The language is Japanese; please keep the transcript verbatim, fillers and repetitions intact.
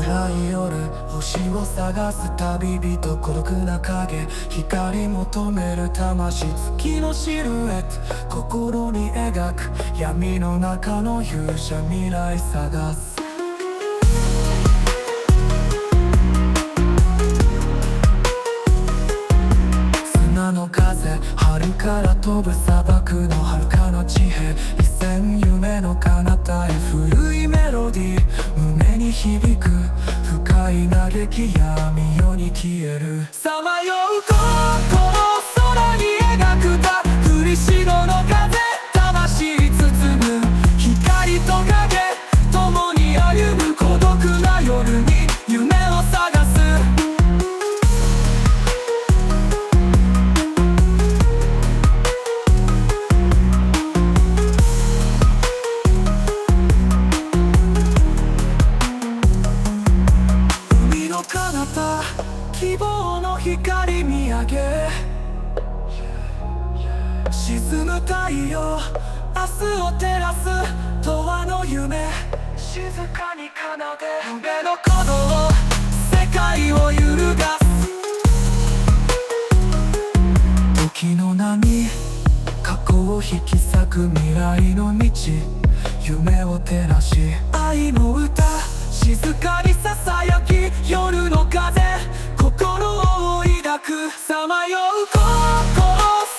暗い夜、星を探す旅人、孤独な影、光求める魂、月のシルエット、心に描く闇の中の勇者、未来探す。砂の風、春から飛ぶ砂漠の遥かの地平、一線夢の彼方へ、古いメロディー胸に響く、深い嘆き闇夜に消える。さまよう心、空に描くた降りしろの風、魂包む光と影、共に歩む孤独な夜に夢を探す。彼方、希望の光見上げ、沈む太陽、明日を照らす永遠の夢、静かに奏で夢の鼓動、世界を揺るがす。時の波、過去を引き裂く未来の道、夢を照らし愛の歌、静かにささやき夜の風、心を抱く。さまよう心、